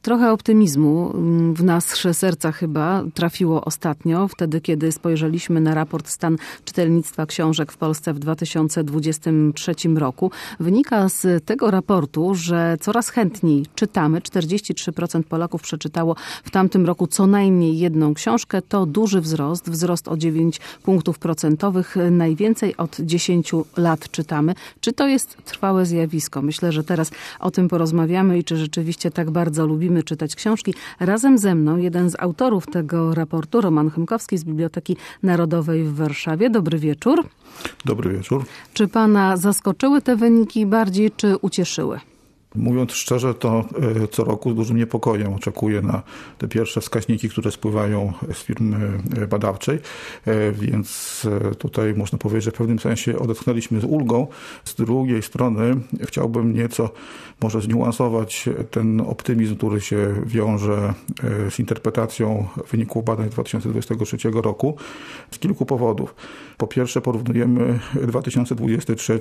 Trochę optymizmu w nasze serca chyba trafiło ostatnio, wtedy kiedy spojrzeliśmy na raport Stan czytelnictwa książek w Polsce w 2023 roku. Wynika z tego raportu, że coraz chętniej czytamy. 43% Polaków przeczytało w tamtym roku co najmniej jedną książkę. To duży wzrost o 9 punktów procentowych. Najwięcej od 10 lat czytamy. Czy to jest trwałe zjawisko? Myślę, że teraz o tym porozmawiamy i czy rzeczywiście tak bardzo lubimy czytać książki. Razem ze mną jeden z autorów tego raportu, Roman Chymkowski z Biblioteki Narodowej w Warszawie. Dobry wieczór. Dobry wieczór. Czy pana zaskoczyły te wyniki bardziej, czy ucieszyły? Mówiąc szczerze, to co roku z dużym niepokojem oczekuję na te pierwsze wskaźniki, które spływają z firmy badawczej, więc tutaj można powiedzieć, że w pewnym sensie odetchnęliśmy z ulgą. Z drugiej strony chciałbym nieco może zniuansować ten optymizm, który się wiąże z interpretacją wyników badań 2023 roku z kilku powodów. Po pierwsze, porównujemy 2023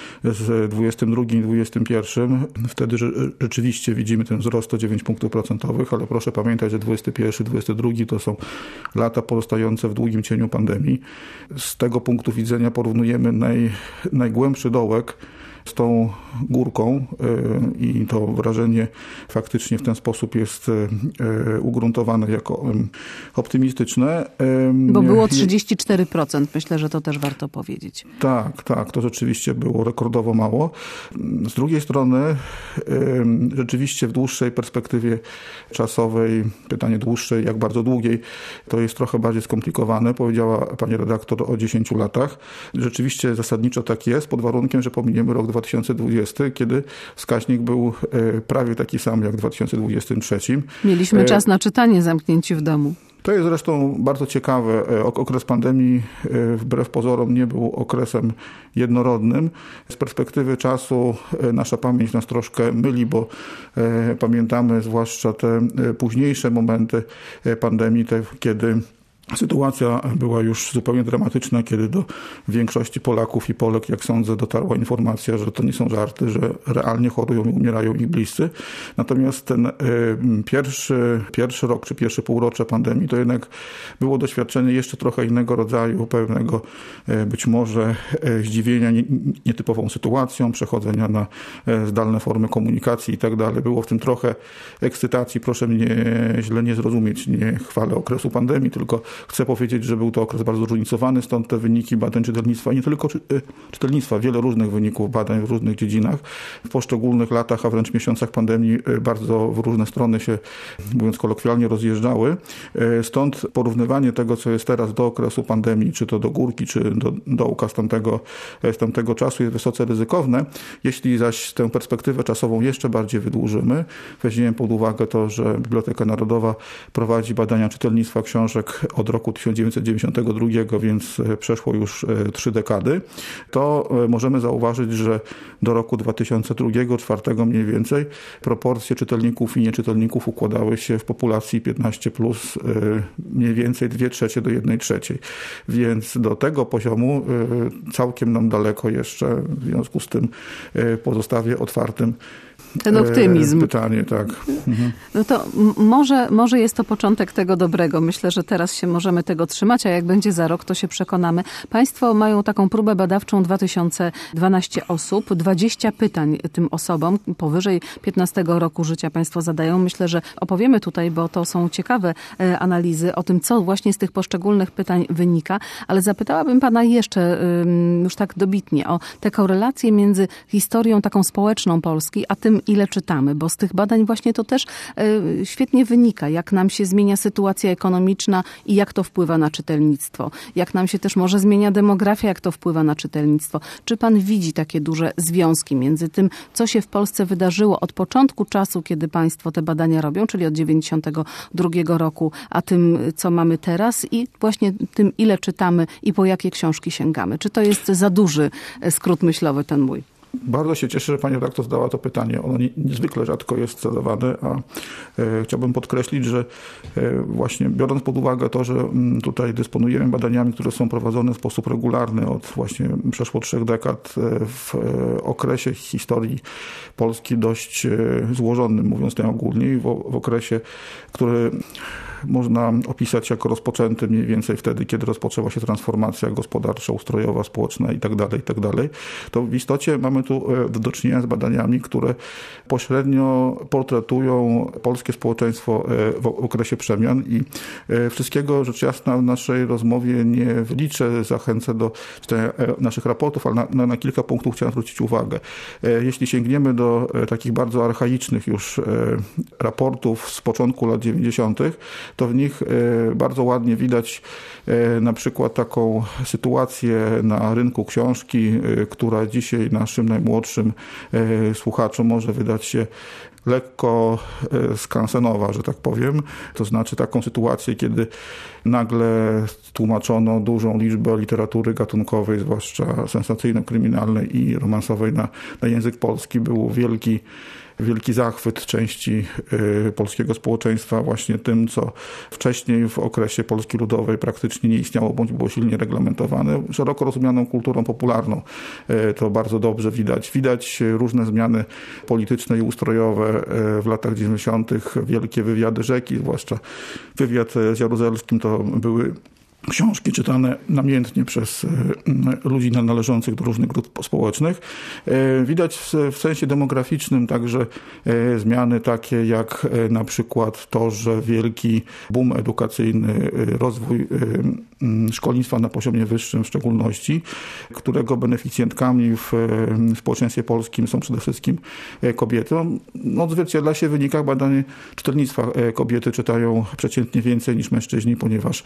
z 2022 i 2021. Wtedy rzeczywiście widzimy ten wzrost o 9 punktów procentowych, ale proszę pamiętać, że 2021 i 2022 to są lata pozostające w długim cieniu pandemii. Z tego punktu widzenia porównujemy najgłębszy dołek z tą górką i to wrażenie faktycznie w ten sposób jest ugruntowane jako optymistyczne. Bo było 34%. Myślę, że to też warto powiedzieć. Tak, to rzeczywiście było rekordowo mało. Z drugiej strony rzeczywiście w dłuższej perspektywie czasowej, pytanie dłuższej, jak bardzo długiej, to jest trochę bardziej skomplikowane. Powiedziała pani redaktor o 10 latach. Rzeczywiście zasadniczo tak jest, pod warunkiem, że pominiemy rok 2020, kiedy wskaźnik był prawie taki sam jak w 2023. Mieliśmy czas na czytanie zamknięci w domu. To jest zresztą bardzo ciekawe. Okres pandemii wbrew pozorom nie był okresem jednorodnym. Z perspektywy czasu nasza pamięć nas troszkę myli, bo pamiętamy zwłaszcza te późniejsze momenty pandemii, kiedy sytuacja była już zupełnie dramatyczna, kiedy do większości Polaków i Polek, jak sądzę, dotarła informacja, że to nie są żarty, że realnie chorują i umierają ich bliscy. Natomiast ten pierwszy rok, czy pierwsze półrocze pandemii, to jednak było doświadczenie jeszcze trochę innego rodzaju, pewnego być może zdziwienia nietypową sytuacją, przechodzenia na zdalne formy komunikacji i tak dalej. Było w tym trochę ekscytacji. Proszę mnie źle nie zrozumieć. Nie chwalę okresu pandemii, tylko chcę powiedzieć, że był to okres bardzo zróżnicowany, stąd te wyniki badań czytelnictwa i nie tylko czytelnictwa, wiele różnych wyników badań w różnych dziedzinach. W poszczególnych latach, a wręcz miesiącach pandemii bardzo w różne strony się, mówiąc kolokwialnie, rozjeżdżały. Stąd porównywanie tego, co jest teraz do okresu pandemii, czy to do górki, czy do dołka z tamtego czasu jest wysoce ryzykowne. Jeśli zaś tę perspektywę czasową jeszcze bardziej wydłużymy, weźmiemy pod uwagę to, że Biblioteka Narodowa prowadzi badania czytelnictwa książek od roku 1992, więc przeszło już 3 dekady, to możemy zauważyć, że do roku 2002-2004 mniej więcej proporcje czytelników i nieczytelników układały się w populacji 15+, mniej więcej 2/3 do 1/3. Więc do tego poziomu całkiem nam daleko jeszcze, w związku z tym pozostawię otwartym ten optymizm. Pytanie, tak. Mhm. No to może jest to początek tego dobrego. Myślę, że teraz się możemy tego trzymać, a jak będzie za rok, to się przekonamy. Państwo mają taką próbę badawczą 2012 osób, 20 pytań tym osobom powyżej 15 roku życia państwo zadają. Myślę, że opowiemy tutaj, bo to są ciekawe analizy o tym, co właśnie z tych poszczególnych pytań wynika, ale zapytałabym pana jeszcze już tak dobitnie o te korelacje między historią taką społeczną Polski, a tym, ile czytamy, bo z tych badań właśnie to też świetnie wynika, jak nam się zmienia sytuacja ekonomiczna i jak to wpływa na czytelnictwo. Jak nam się też może zmienia demografia, jak to wpływa na czytelnictwo. Czy pan widzi takie duże związki między tym, co się w Polsce wydarzyło od początku czasu, kiedy państwo te badania robią, czyli od 92 roku, a tym, co mamy teraz i właśnie tym, ile czytamy i po jakie książki sięgamy? Czy to jest za duży skrót myślowy ten mój? Bardzo się cieszę, że pani redaktor zadała to pytanie. Ono niezwykle rzadko jest zadawane, a chciałbym podkreślić, że właśnie biorąc pod uwagę to, że tutaj dysponujemy badaniami, które są prowadzone w sposób regularny od właśnie przeszło 3 dekad w okresie historii Polski dość złożonym, mówiąc najogólniej, w okresie, który można opisać jako rozpoczęty mniej więcej wtedy, kiedy rozpoczęła się transformacja gospodarcza, ustrojowa, społeczna itd., to w istocie mamy tu do czynienia z badaniami, które pośrednio portretują polskie społeczeństwo w okresie przemian i wszystkiego rzecz jasna w naszej rozmowie nie wyliczę, zachęcę do czytania naszych raportów, ale na kilka punktów chciałem zwrócić uwagę. Jeśli sięgniemy do takich bardzo archaicznych już raportów z początku lat 90., to w nich bardzo ładnie widać na przykład taką sytuację na rynku książki, która dzisiaj naszym najmłodszym słuchaczom może wydać się lekko skansenowa, że tak powiem. To znaczy taką sytuację, kiedy nagle tłumaczono dużą liczbę literatury gatunkowej, zwłaszcza sensacyjno-kryminalnej i romansowej na język polski. Był wielki zachwyt części polskiego społeczeństwa właśnie tym, co wcześniej w okresie Polski Ludowej praktycznie nie istniało, bądź było silnie reglamentowane, szeroko rozumianą kulturą popularną. To bardzo dobrze widać. Widać różne zmiany polityczne i ustrojowe w latach 90., wielkie wywiady Rzeki, zwłaszcza wywiad z Jaruzelskim, to były książki czytane namiętnie przez ludzi należących do różnych grup społecznych. Widać w sensie demograficznym także zmiany takie jak na przykład to, że wielki boom edukacyjny, rozwój szkolnictwa na poziomie wyższym w szczególności, którego beneficjentkami w społeczeństwie polskim są przede wszystkim kobiety. Odzwierciedla się w wynikach badań czytelnictwa. Kobiety czytają przeciętnie więcej niż mężczyźni,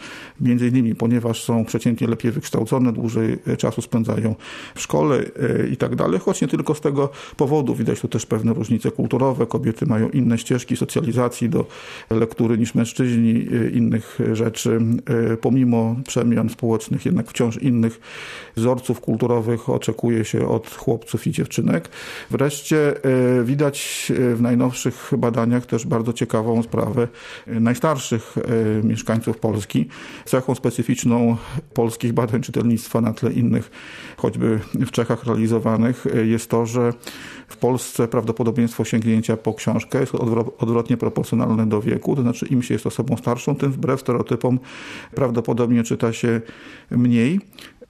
ponieważ są przeciętnie lepiej wykształcone, dłużej czasu spędzają w szkole i tak dalej, choć nie tylko z tego powodu. Widać tu też pewne różnice kulturowe. Kobiety mają inne ścieżki socjalizacji do lektury niż mężczyźni, innych rzeczy. Pomimo przemian społecznych, jednak wciąż innych wzorców kulturowych oczekuje się od chłopców i dziewczynek. Wreszcie widać w najnowszych badaniach też bardzo ciekawą sprawę najstarszych mieszkańców Polski. Cechą specyficzną polskich badań czytelnictwa na tle innych, choćby w Czechach realizowanych, jest to, że w Polsce prawdopodobieństwo sięgnięcia po książkę jest odwrotnie proporcjonalne do wieku, to znaczy im się jest osobą starszą, tym wbrew stereotypom prawdopodobnie czyta się mniej.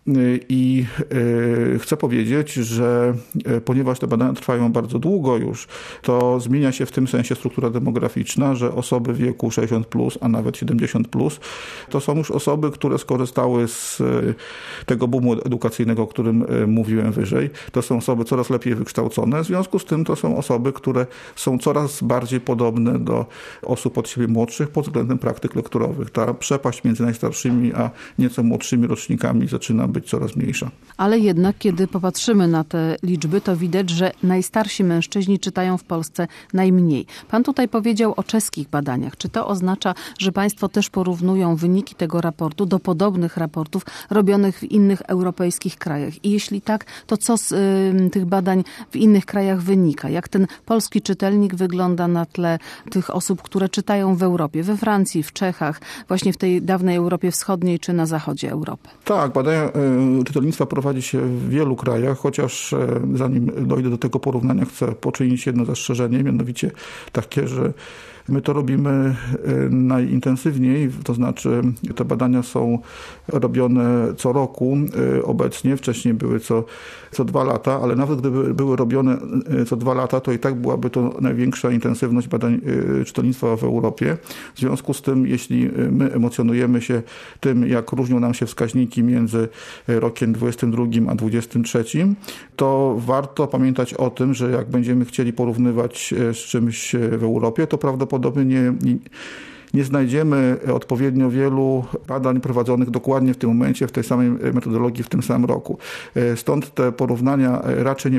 I chcę powiedzieć, że ponieważ te badania trwają bardzo długo już, to zmienia się w tym sensie struktura demograficzna, że osoby w wieku 60+, a nawet 70+, to są już osoby, które skorzystały z tego boomu edukacyjnego, o którym mówiłem wyżej. To są osoby coraz lepiej wykształcone, w związku z tym to są osoby, które są coraz bardziej podobne do osób od siebie młodszych pod względem praktyk lekturowych. Ta przepaść między najstarszymi a nieco młodszymi rocznikami zaczyna być coraz mniejsza. Ale jednak, kiedy popatrzymy na te liczby, to widać, że najstarsi mężczyźni czytają w Polsce najmniej. Pan tutaj powiedział o czeskich badaniach. Czy to oznacza, że państwo też porównują wyniki tego raportu do podobnych raportów robionych w innych europejskich krajach? I jeśli tak, to co z tych badań w innych krajach wynika? Jak ten polski czytelnik wygląda na tle tych osób, które czytają w Europie, we Francji, w Czechach, właśnie w tej dawnej Europie Wschodniej czy na zachodzie Europy? Tak, badania czytelnictwa prowadzi się w wielu krajach, chociaż zanim dojdę do tego porównania, chcę poczynić jedno zastrzeżenie, mianowicie takie, że my to robimy najintensywniej, to znaczy te badania są robione co roku obecnie, wcześniej były co 2 lata, ale nawet gdyby były robione co 2 lata, to i tak byłaby to największa intensywność badań czytelnictwa w Europie. W związku z tym, jeśli my emocjonujemy się tym, jak różnią nam się wskaźniki między rokiem 22 a 23, to warto pamiętać o tym, że jak będziemy chcieli porównywać z czymś w Europie, to prawdopodobnie nie znajdziemy odpowiednio wielu badań prowadzonych dokładnie w tym momencie, w tej samej metodologii, w tym samym roku. Stąd te porównania raczej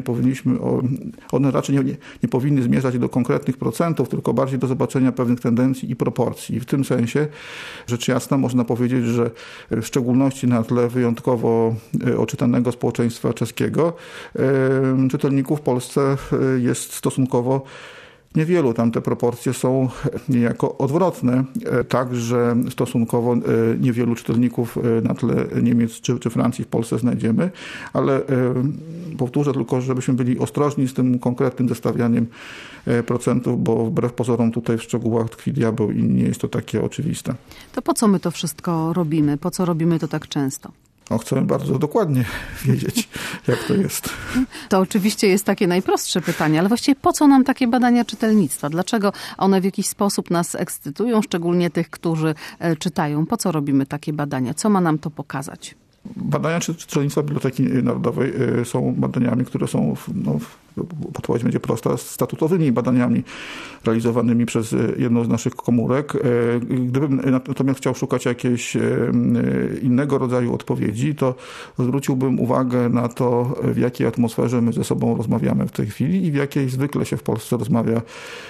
one raczej nie powinny zmierzać do konkretnych procentów, tylko bardziej do zobaczenia pewnych tendencji i proporcji. I w tym sensie, rzecz jasna, można powiedzieć, że w szczególności na tle wyjątkowo oczytanego społeczeństwa czeskiego czytelników w Polsce jest stosunkowo niewielu. Tam te proporcje są niejako odwrotne. Także stosunkowo niewielu czytelników na tle Niemiec czy Francji w Polsce znajdziemy, ale powtórzę tylko, żebyśmy byli ostrożni z tym konkretnym zestawianiem procentów, bo wbrew pozorom tutaj w szczegółach tkwi diabeł i nie jest to takie oczywiste. To po co my to wszystko robimy? Po co robimy to tak często? Chcemy bardzo dokładnie wiedzieć, jak to jest. To oczywiście jest takie najprostsze pytanie, ale właściwie po co nam takie badania czytelnictwa? Dlaczego one w jakiś sposób nas ekscytują, szczególnie tych, którzy czytają? Po co robimy takie badania? Co ma nam to pokazać? Badania czytelnictwa Biblioteki Narodowej są badaniami, które są, odpowiedź będzie prosta, statutowymi badaniami realizowanymi przez jedną z naszych komórek. Gdybym natomiast chciał szukać jakiejś innego rodzaju odpowiedzi, to zwróciłbym uwagę na to, w jakiej atmosferze my ze sobą rozmawiamy w tej chwili i w jakiej zwykle się w Polsce rozmawia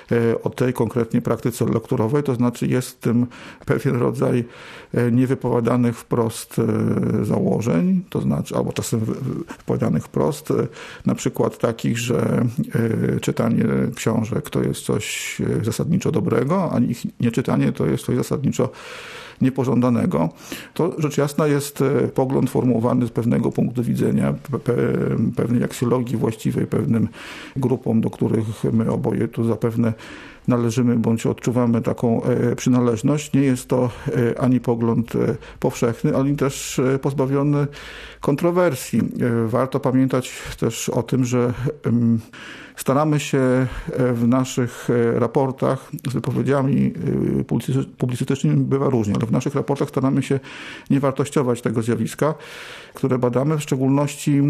o tej konkretnie praktyce lekturowej. To znaczy jest w tym pewien rodzaj niewypowiadanych wprost założeń, to znaczy, albo czasem wypowiadanych wprost, na przykład takich, że czytanie książek to jest coś zasadniczo dobrego, a ich nieczytanie to jest coś zasadniczo niepożądanego. To rzecz jasna jest pogląd formułowany z pewnego punktu widzenia, pewnej aksjologii właściwej pewnym grupom, do których my oboje tu zapewne należymy bądź odczuwamy taką przynależność. Nie jest to ani pogląd powszechny, ani też pozbawiony kontrowersji. Warto pamiętać też o tym, że staramy się w naszych raportach z wypowiedziami publicystycznymi bywa różnie, ale w naszych raportach staramy się nie wartościować tego zjawiska, które badamy, w szczególności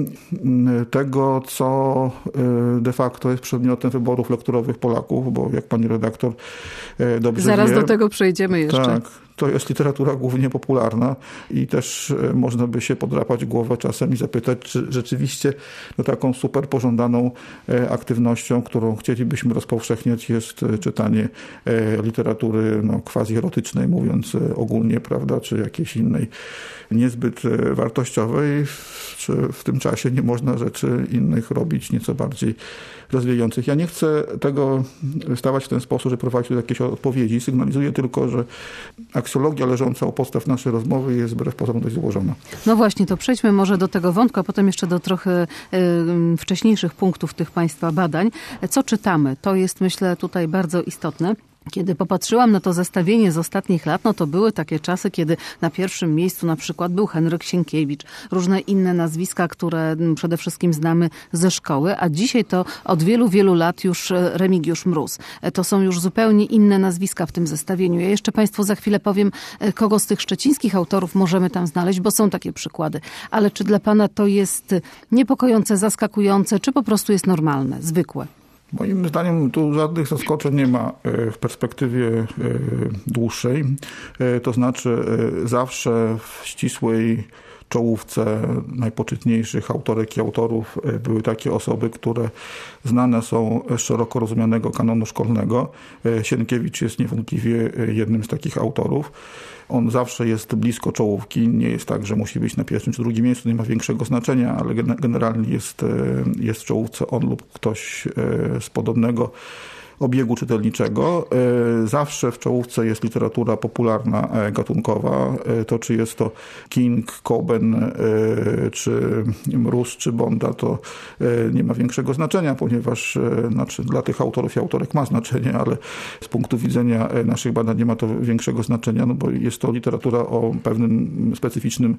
tego, co de facto jest przedmiotem wyborów lekturowych Polaków, bo jak pani redaktor dobrze Zaraz wie, do tego przejdziemy jeszcze. Tak. To jest literatura głównie popularna i też można by się podrapać głowę czasem i zapytać, czy rzeczywiście taką super pożądaną aktywnością, którą chcielibyśmy rozpowszechniać, jest czytanie literatury quasi-erotycznej, mówiąc ogólnie, prawda, czy jakiejś innej niezbyt wartościowej, czy w tym czasie nie można rzeczy innych robić nieco bardziej rozwijających. Ja nie chcę tego stawać w ten sposób, że prowadzić do jakiejś odpowiedzi. Sygnalizuję tylko, że aksjologia leżąca u podstaw naszej rozmowy jest wbrew pozorom dość złożona. No właśnie, to przejdźmy może do tego wątku, a potem jeszcze do trochę wcześniejszych punktów tych Państwa badań. Co czytamy? To jest, myślę, tutaj bardzo istotne. Kiedy popatrzyłam na to zestawienie z ostatnich lat, to były takie czasy, kiedy na pierwszym miejscu na przykład był Henryk Sienkiewicz, różne inne nazwiska, które przede wszystkim znamy ze szkoły, a dzisiaj to od wielu, wielu lat już Remigiusz Mróz. To są już zupełnie inne nazwiska w tym zestawieniu. Ja jeszcze Państwu za chwilę powiem, kogo z tych szczecińskich autorów możemy tam znaleźć, bo są takie przykłady. Ale czy dla Pana to jest niepokojące, zaskakujące, czy po prostu jest normalne, zwykłe? Moim zdaniem tu żadnych zaskoczeń nie ma w perspektywie dłuższej. To znaczy zawsze w ścisłej czołówce najpoczytniejszych autorek i autorów były takie osoby, które znane są z szeroko rozumianego kanonu szkolnego. Sienkiewicz jest niewątpliwie jednym z takich autorów. On zawsze jest blisko czołówki. Nie jest tak, że musi być na pierwszym czy drugim miejscu, nie ma większego znaczenia, ale generalnie jest w czołówce on lub ktoś z podobnego obiegu czytelniczego. Zawsze w czołówce jest literatura popularna, gatunkowa. To, czy jest to King, Coben, czy Mróz, czy Bonda, to nie ma większego znaczenia, ponieważ dla tych autorów i autorek ma znaczenie, ale z punktu widzenia naszych badań nie ma to większego znaczenia, bo jest to literatura o pewnym specyficznym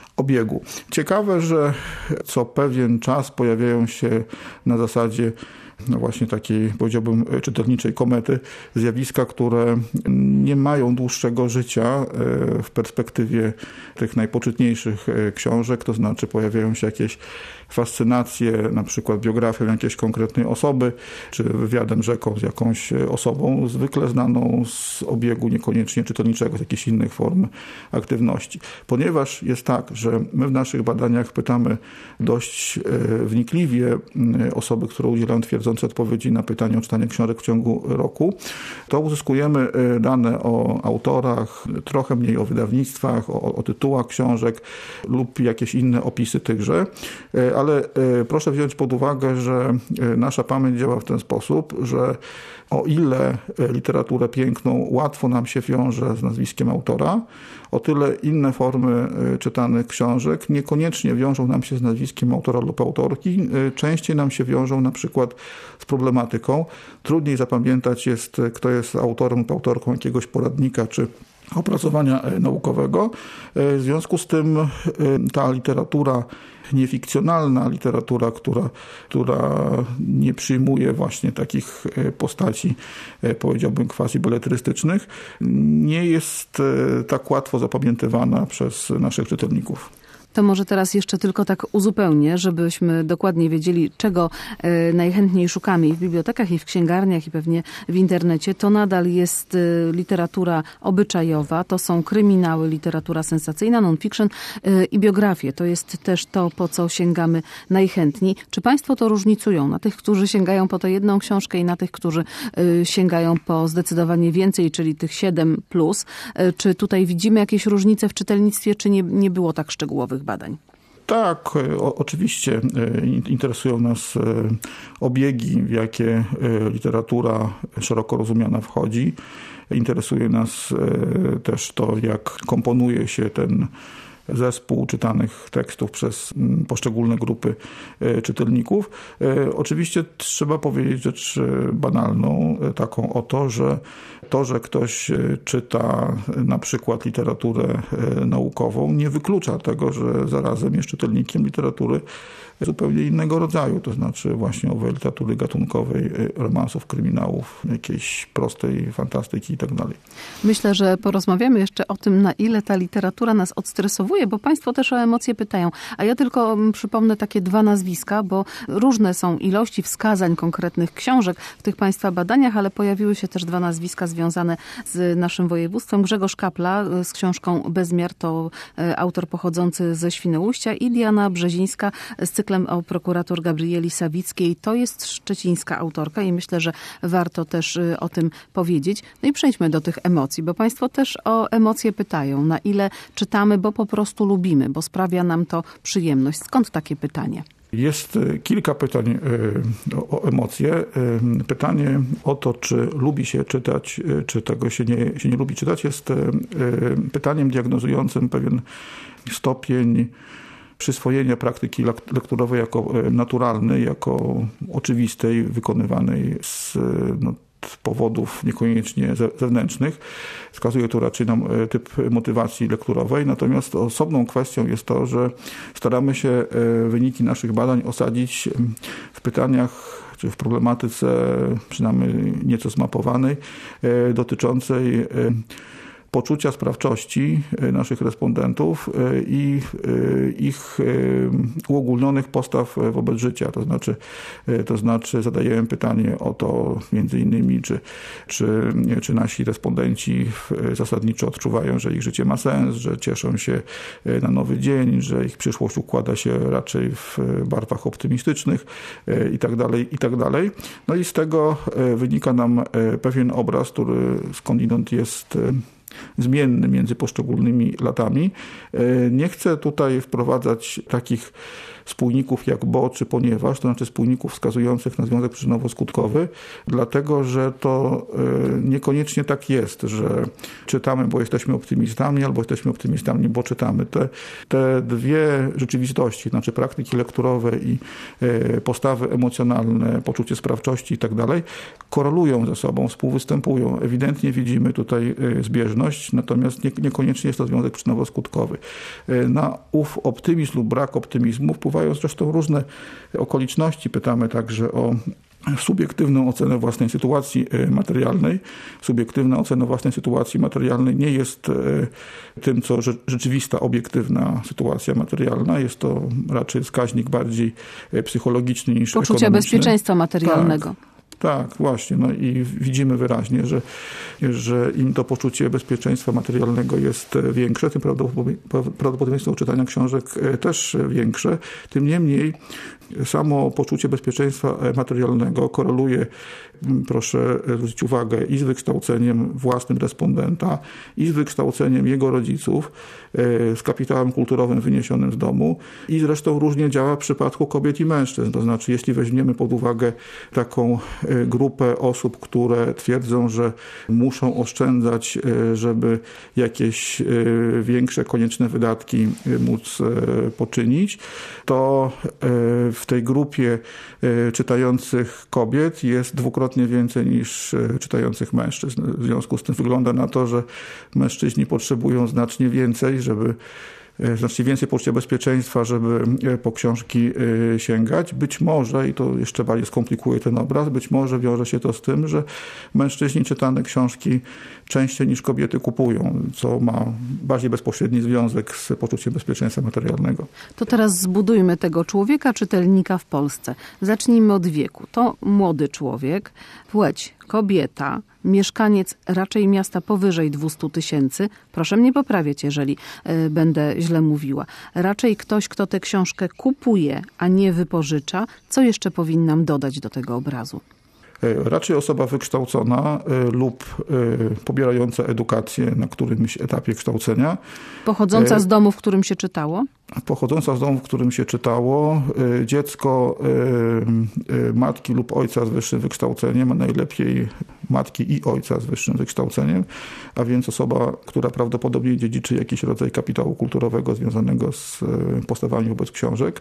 obiegu. Ciekawe, że co pewien czas pojawiają się na zasadzie właśnie takiej, powiedziałbym, czytelniczej komety, zjawiska, które nie mają dłuższego życia w perspektywie tych najpoczytniejszych książek, to znaczy pojawiają się jakieś fascynacje, na przykład biografią jakiejś konkretnej osoby, czy wywiadem rzeką z jakąś osobą, zwykle znaną z obiegu niekoniecznie czytelniczego, z jakichś innych form aktywności. Ponieważ jest tak, że my w naszych badaniach pytamy dość wnikliwie osoby, które udzielają twierdzące odpowiedzi na pytanie o czytanie książek w ciągu roku, to uzyskujemy dane o autorach, trochę mniej o wydawnictwach, o tytułach książek lub jakieś inne opisy tychże, ale proszę wziąć pod uwagę, że nasza pamięć działa w ten sposób, że o ile literaturę piękną łatwo nam się wiąże z nazwiskiem autora, o tyle inne formy czytanych książek niekoniecznie wiążą nam się z nazwiskiem autora lub autorki, częściej nam się wiążą na przykład z problematyką. Trudniej zapamiętać jest, kto jest autorem lub autorką jakiegoś poradnika czy opracowania naukowego. W związku z tym ta literatura niefikcjonalna, literatura, która nie przyjmuje właśnie takich postaci, powiedziałbym, quasi-beletrystycznych, nie jest tak łatwo zapamiętywana przez naszych czytelników. To może teraz jeszcze tylko tak uzupełnię, żebyśmy dokładnie wiedzieli, czego najchętniej szukamy i w bibliotekach, i w księgarniach, i pewnie w internecie. To nadal jest literatura obyczajowa, to są kryminały, literatura sensacyjna, non-fiction i biografie. To jest też to, po co sięgamy najchętniej. Czy państwo to różnicują na tych, którzy sięgają po tę jedną książkę i na tych, którzy sięgają po zdecydowanie więcej, czyli tych 7+? Czy tutaj widzimy jakieś różnice w czytelnictwie, czy nie było tak szczegółowych badań? Tak, oczywiście interesują nas obiegi, w jakie literatura szeroko rozumiana wchodzi. Interesuje nas też to, jak komponuje się ten zespół czytanych tekstów przez poszczególne grupy czytelników. Oczywiście trzeba powiedzieć rzecz banalną, taką oto, że ktoś czyta na przykład literaturę naukową, nie wyklucza tego, że zarazem jest czytelnikiem literatury zupełnie innego rodzaju, to znaczy właśnie owej literatury gatunkowej, romansów, kryminałów, jakiejś prostej fantastyki i tak dalej. Myślę, że porozmawiamy jeszcze o tym, na ile ta literatura nas odstresowuje, bo państwo też o emocje pytają. A ja tylko przypomnę takie 2 nazwiska, bo różne są ilości wskazań konkretnych książek w tych państwa badaniach, ale pojawiły się też 2 nazwiska związane z naszym województwem. Grzegorz Kapla z książką Bezmiar, to autor pochodzący ze Świnoujścia, i Diana Brzezińska z cyklem o prokurator Gabrieli Sawickiej. To jest szczecińska autorka i myślę, że warto też o tym powiedzieć. No i przejdźmy do tych emocji, bo państwo też o emocje pytają. Na ile czytamy, bo po prostu lubimy, bo sprawia nam to przyjemność. Skąd takie pytanie? Jest kilka pytań o emocje. Pytanie o to, czy lubi się czytać, czy tego się nie lubi czytać, jest pytaniem diagnozującym pewien stopień przyswojenia praktyki lekturowej jako naturalnej, jako oczywistej, wykonywanej z powodów niekoniecznie zewnętrznych. Wskazuje to raczej na typ motywacji lekturowej. Natomiast osobną kwestią jest to, że staramy się wyniki naszych badań osadzić w pytaniach czy w problematyce, przynajmniej nieco zmapowanej, dotyczącej poczucia sprawczości naszych respondentów i ich uogólnionych postaw wobec życia. To znaczy zadajemy pytanie o to między innymi, czy nasi respondenci zasadniczo odczuwają, że ich życie ma sens, że cieszą się na nowy dzień, że ich przyszłość układa się raczej w barwach optymistycznych itd. No i z tego wynika nam pewien obraz, który skądinąd jest zmienny między poszczególnymi latami. Nie chcę tutaj wprowadzać takich spójników jak bo czy ponieważ, to znaczy spójników wskazujących na związek przyczynowo-skutkowy, dlatego że to niekoniecznie tak jest, że czytamy, bo jesteśmy optymistami, albo jesteśmy optymistami, bo czytamy. Te 2 rzeczywistości, znaczy praktyki lekturowe i postawy emocjonalne, poczucie sprawczości i tak dalej, korelują ze sobą, współwystępują. Ewidentnie widzimy tutaj zbieżność, natomiast niekoniecznie jest to związek przyczynowo-skutkowy. Na ów optymizm lub brak optymizmu wpływają zresztą różne okoliczności. Pytamy także o subiektywną ocenę własnej sytuacji materialnej. Subiektywna ocena własnej sytuacji materialnej nie jest tym, co rzeczywista, obiektywna sytuacja materialna. Jest to raczej wskaźnik bardziej psychologiczny niż poczucie ekonomiczny. Bezpieczeństwa materialnego. Tak, właśnie. No i widzimy wyraźnie, że im to poczucie bezpieczeństwa materialnego jest większe, tym prawdopodobieństwo czytania książek też większe. Tym niemniej samo poczucie bezpieczeństwa materialnego koreluje, proszę zwrócić uwagę, i z wykształceniem własnym respondenta, i z wykształceniem jego rodziców, z kapitałem kulturowym wyniesionym z domu i zresztą różnie działa w przypadku kobiet i mężczyzn. To znaczy, jeśli weźmiemy pod uwagę taką grupę osób, które twierdzą, że muszą oszczędzać, żeby jakieś większe konieczne wydatki móc poczynić, to w tej grupie czytających kobiet jest dwukrotnie więcej niż czytających mężczyzn. W związku z tym wygląda na to, że mężczyźni potrzebują znacznie więcej poczucia bezpieczeństwa, żeby po książki sięgać. Być może, i to jeszcze bardziej skomplikuje ten obraz, być może wiąże się to z tym, że mężczyźni czytane książki częściej niż kobiety kupują, co ma bardziej bezpośredni związek z poczuciem bezpieczeństwa materialnego. To teraz zbudujmy tego człowieka, czytelnika w Polsce. Zacznijmy od wieku. To młody człowiek, płeć kobieta, mieszkaniec raczej miasta powyżej 200 000. Proszę mnie poprawiać, jeżeli będę źle mówiła. Raczej ktoś, kto tę książkę kupuje, a nie wypożycza. Co jeszcze powinnam dodać do tego obrazu? Raczej osoba wykształcona lub pobierająca edukację na którymś etapie kształcenia. Pochodząca z domu, w którym się czytało? Pochodząca z domu, w którym się czytało. Dziecko matki lub ojca z wyższym wykształceniem, a najlepiej matki i ojca z wyższym wykształceniem, a więc osoba, która prawdopodobnie dziedziczy jakiś rodzaj kapitału kulturowego związanego z postawami wobec książek.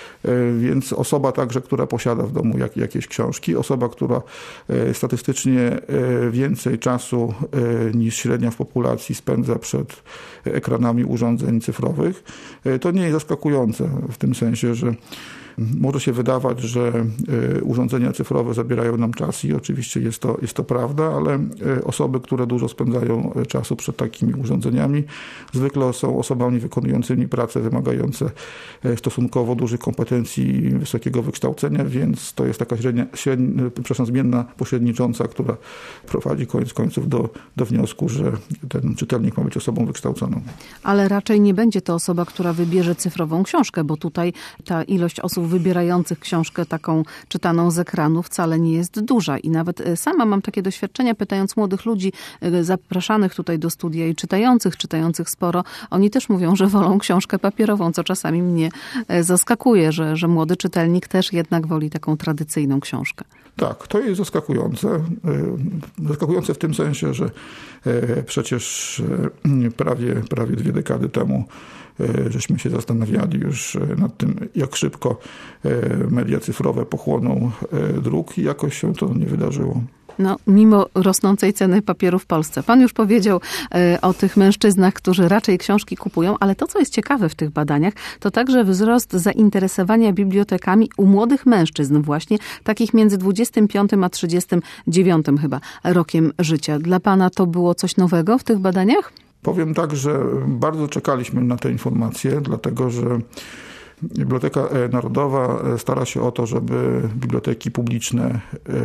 Więc osoba także, która posiada w domu jakieś książki, osoba, która statystycznie więcej czasu niż średnia w populacji spędza przed ekranami urządzeń cyfrowych. To nie jest zaskakujące w tym sensie, że może się wydawać, że urządzenia cyfrowe zabierają nam czas i oczywiście jest to prawda, ale osoby, które dużo spędzają czasu przed takimi urządzeniami, zwykle są osobami wykonującymi prace wymagające stosunkowo dużych kompetencji i wysokiego wykształcenia, więc to jest taka zmienna pośrednicząca, która prowadzi koniec końców do wniosku, że ten czytelnik ma być osobą wykształconą. Ale raczej nie będzie to osoba, która wybierze cyfrową książkę, bo tutaj ta ilość osób wybierających książkę taką czytaną z ekranu wcale nie jest duża. I nawet sama mam takie doświadczenia, pytając młodych ludzi zapraszanych tutaj do studia i czytających sporo, oni też mówią, że wolą książkę papierową, co czasami mnie zaskakuje, że młody czytelnik też jednak woli taką tradycyjną książkę. Tak, to jest zaskakujące. Zaskakujące w tym sensie, że przecież prawie 2 dekady temu żeśmy się zastanawiali już nad tym, jak szybko media cyfrowe pochłoną druk i jakoś się to nie wydarzyło. No, mimo rosnącej ceny papieru w Polsce. Pan już powiedział o tych mężczyznach, którzy raczej książki kupują, ale to, co jest ciekawe w tych badaniach, to także wzrost zainteresowania bibliotekami u młodych mężczyzn właśnie, takich między 25 a 39 chyba rokiem życia. Dla pana to było coś nowego w tych badaniach? Powiem tak, że bardzo czekaliśmy na te informacje, dlatego że Biblioteka Narodowa stara się o to, żeby biblioteki publiczne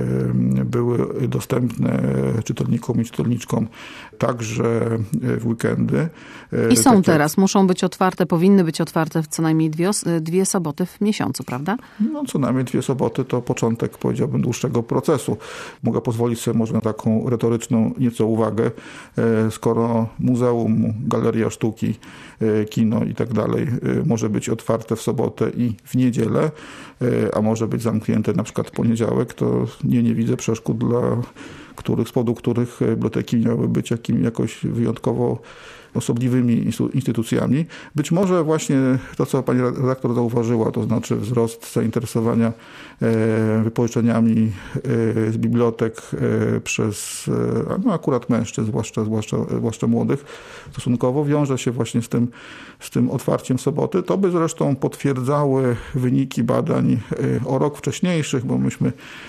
były dostępne czytelnikom i czytelniczkom także w weekendy. I są teraz, muszą być otwarte, powinny być otwarte w co najmniej 2 soboty w miesiącu, prawda? No, co najmniej 2 soboty to początek, powiedziałbym, dłuższego procesu. Mogę pozwolić sobie może na taką retoryczną nieco uwagę, skoro muzeum, galeria sztuki, kino i tak dalej może być otwarte w sobotę i w niedzielę, a może być zamknięte na przykład w poniedziałek, to nie widzę przeszkód, z powodu których biblioteki miały być jakoś wyjątkowo osobliwymi instytucjami. Być może właśnie to, co pani redaktor zauważyła, to znaczy wzrost zainteresowania wypożyczeniami z bibliotek przez akurat mężczyzn, zwłaszcza młodych stosunkowo, wiąże się właśnie z tym otwarciem soboty. To by zresztą potwierdzały wyniki badań o rok wcześniejszych, bo myśmy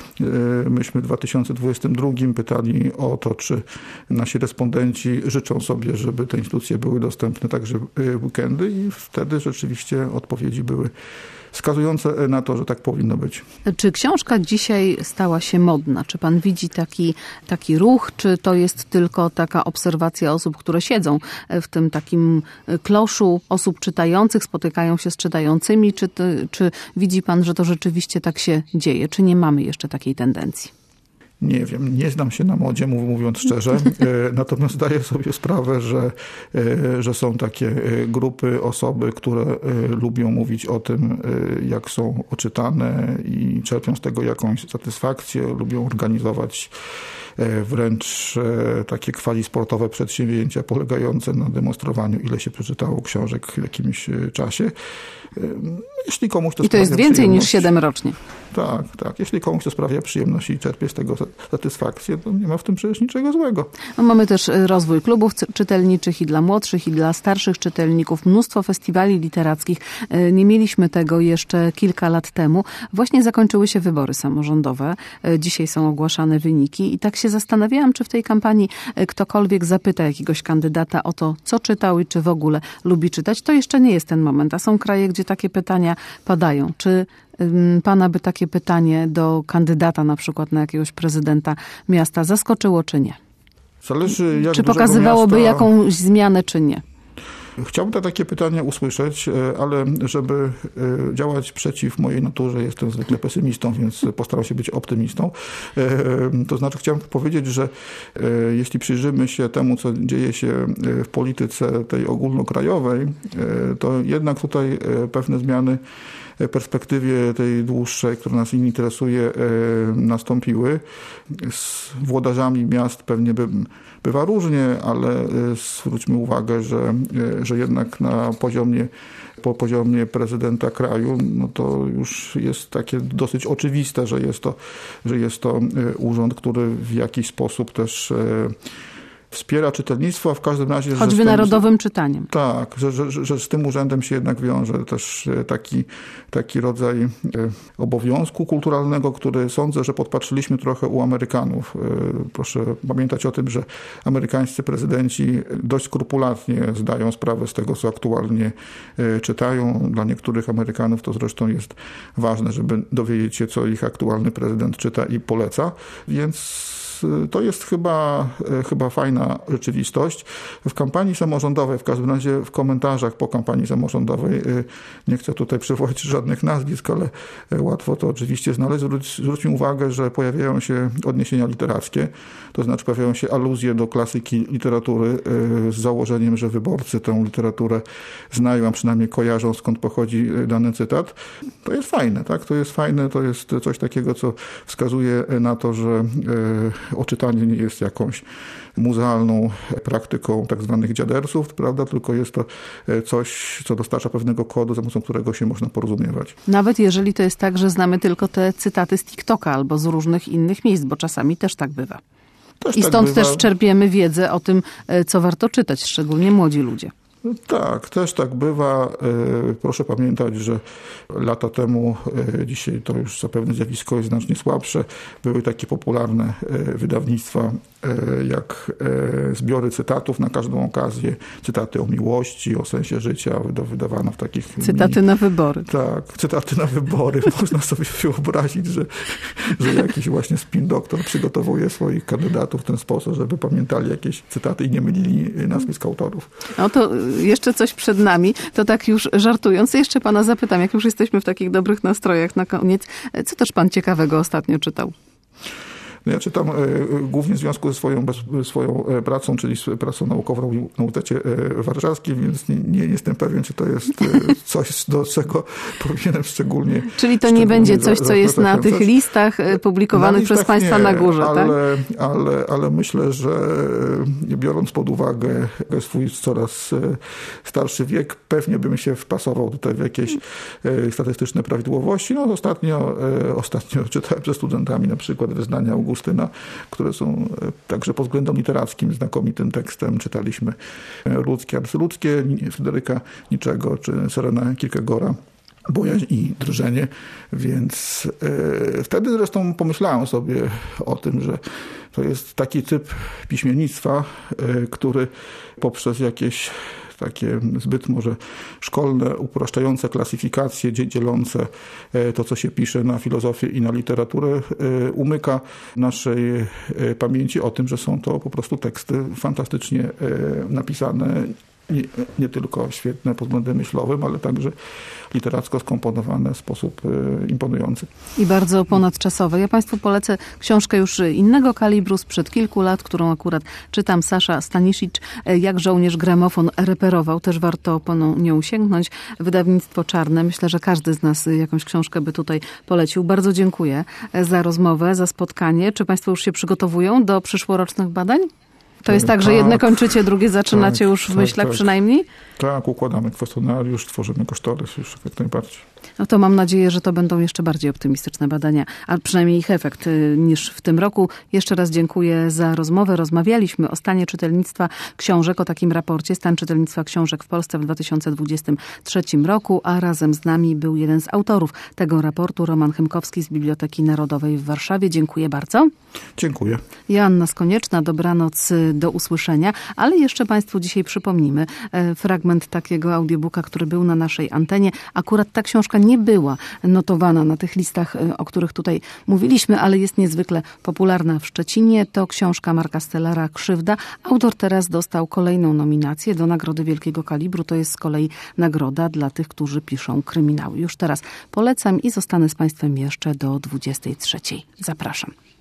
w 2022 pytali o to, czy nasi respondenci życzą sobie, żeby te instytucje były dostępne także w weekendy i wtedy rzeczywiście odpowiedzi były wskazujące na to, że tak powinno być. Czy książka dzisiaj stała się modna? Czy pan widzi taki ruch, czy to jest tylko taka obserwacja osób, które siedzą w tym takim kloszu osób czytających, spotykają się z czytającymi, czy widzi pan, że to rzeczywiście tak się dzieje? Czy nie mamy jeszcze takiej tendencji? Nie wiem, nie znam się na modzie, mówiąc szczerze, natomiast zdaję sobie sprawę, że są takie grupy, osoby, które lubią mówić o tym, jak są oczytane i czerpią z tego jakąś satysfakcję, lubią organizować wręcz takie quasi-sportowe przedsięwzięcia polegające na demonstrowaniu, ile się przeczytało książek w jakimś czasie. Jeśli komuś to I to jest więcej niż 7 rocznie. Tak. Jeśli komuś to sprawia przyjemność i czerpie z tego satysfakcję, to nie ma w tym przecież niczego złego. No, mamy też rozwój klubów czytelniczych i dla młodszych, i dla starszych czytelników. Mnóstwo festiwali literackich. Nie mieliśmy tego jeszcze kilka lat temu. Właśnie zakończyły się wybory samorządowe. Dzisiaj są ogłaszane wyniki i tak się zastanawiałam, czy w tej kampanii ktokolwiek zapyta jakiegoś kandydata o to, co czytał i czy w ogóle lubi czytać. To jeszcze nie jest ten moment, a są kraje, gdzie takie pytania padają. Czy pana by takie pytanie do kandydata na przykład na jakiegoś prezydenta miasta zaskoczyło, czy nie? Zależy, jak czy pokazywałoby miasta... jakąś zmianę, czy nie? Chciałbym takie pytania usłyszeć, ale żeby działać przeciw mojej naturze, jestem zwykle pesymistą, więc postaram się być optymistą. To znaczy chciałem powiedzieć, że jeśli przyjrzymy się temu, co dzieje się w polityce tej ogólnokrajowej, to jednak tutaj pewne zmiany w perspektywie tej dłuższej, która nas interesuje, nastąpiły. Z włodarzami miast pewnie bywa różnie, ale zwróćmy uwagę, że jednak po poziomie prezydenta kraju, no to już jest takie dosyć oczywiste, że jest to urząd, który w jakiś sposób też wspiera czytelnictwo, a w każdym razie... Choćby narodowym czytaniem. Tak, że z tym urzędem się jednak wiąże też taki rodzaj obowiązku kulturalnego, który sądzę, że podpatrzyliśmy trochę u Amerykanów. Proszę pamiętać o tym, że amerykańscy prezydenci dość skrupulatnie zdają sprawę z tego, co aktualnie czytają. Dla niektórych Amerykanów to zresztą jest ważne, żeby dowiedzieć się, co ich aktualny prezydent czyta i poleca, więc to jest chyba fajna rzeczywistość. W kampanii samorządowej, w każdym razie w komentarzach po kampanii samorządowej, nie chcę tutaj przywołać żadnych nazwisk, ale łatwo to oczywiście znaleźć. Zwróćmy uwagę, że pojawiają się odniesienia literackie, to znaczy pojawiają się aluzje do klasyki literatury z założeniem, że wyborcy tę literaturę znają, a przynajmniej kojarzą, skąd pochodzi dany cytat. To jest fajne, tak? To jest coś takiego, co wskazuje na to, że oczytanie nie jest jakąś muzealną praktyką tak zwanych dziadersów, prawda? Tylko jest to coś, co dostarcza pewnego kodu, za pomocą którego się można porozumiewać. Nawet jeżeli to jest tak, że znamy tylko te cytaty z TikToka albo z różnych innych miejsc, bo czasami też tak bywa. I stąd też czerpiemy wiedzę o tym, co warto czytać, szczególnie młodzi ludzie. Tak, też tak bywa. Proszę pamiętać, że lata temu, dzisiaj to już zapewne zjawisko jest znacznie słabsze, były takie popularne wydawnictwa jak zbiory cytatów na każdą okazję, cytaty o miłości, o sensie życia, wydawano w takich... Cytaty na wybory. Tak, cytaty na wybory. Można sobie wyobrazić, że jakiś właśnie spin doktor przygotowuje swoich kandydatów w ten sposób, żeby pamiętali jakieś cytaty i nie mylili nazwisk autorów. No to jeszcze coś przed nami. To tak już żartując, jeszcze pana zapytam, jak już jesteśmy w takich dobrych nastrojach na koniec, co też pan ciekawego ostatnio czytał? No ja czytam głównie w związku ze swoją pracą, czyli pracą naukową na Uniwersytecie Warszawskim, więc nie jestem pewien, czy to jest coś, do czego powinienem szczególnie... Czyli to nie będzie coś, co jest na tych listach publikowanych przez Państwa na górze, tak? Ale myślę, że biorąc pod uwagę swój coraz starszy wiek, pewnie bym się wpasował tutaj w jakieś statystyczne prawidłowości. No ostatnio czytałem ze studentami na przykład wyznania Augustyna, które są także pod względem literackim znakomitym tekstem. Czytaliśmy Ludzkie, Arcyludzkie, Fryderyka Nietzschego czy Serena Kierkegaarda, Bojaźń i drżenie, więc wtedy zresztą pomyślałem sobie o tym, że to jest taki typ piśmiennictwa, który poprzez jakieś takie zbyt może szkolne, upraszczające klasyfikacje, dzielące to, co się pisze na filozofię i na literaturę, umyka naszej pamięci o tym, że są to po prostu teksty fantastycznie napisane, nie tylko świetne pod względem myślowym, ale także literacko skomponowane w sposób imponujący. I bardzo ponadczasowe. Ja Państwu polecę książkę już innego kalibru sprzed kilku lat, którą akurat czytam, Sasza Staniszyć, Jak żołnierz gramofon reperował. Też warto po nią sięgnąć. Wydawnictwo Czarne. Myślę, że każdy z nas jakąś książkę by tutaj polecił. Bardzo dziękuję za rozmowę, za spotkanie. Czy Państwo już się przygotowują do przyszłorocznych badań? To jest tak, że jedne kończycie, drugie zaczynacie już w myślach przynajmniej? Tak, układamy kwestionariusz, tworzymy kosztorys już jak najbardziej. No to mam nadzieję, że to będą jeszcze bardziej optymistyczne badania, a przynajmniej ich efekt niż w tym roku. Jeszcze raz dziękuję za rozmowę. Rozmawialiśmy o stanie czytelnictwa książek, o takim raporcie Stan czytelnictwa książek w Polsce w 2023 roku, a razem z nami był jeden z autorów tego raportu, Roman Chymkowski z Biblioteki Narodowej w Warszawie. Dziękuję bardzo. Dziękuję. Joanna Skonieczna, dobranoc, do usłyszenia. Ale jeszcze Państwu dzisiaj przypomnimy fragment takiego audiobooka, który był na naszej antenie. Akurat ta książka nie była notowana na tych listach, o których tutaj mówiliśmy, ale jest niezwykle popularna w Szczecinie. To książka Marka Stellara Krzywda. Autor teraz dostał kolejną nominację do Nagrody Wielkiego Kalibru. To jest z kolei nagroda dla tych, którzy piszą kryminały. Już teraz polecam i zostanę z Państwem jeszcze do 23:00. Zapraszam.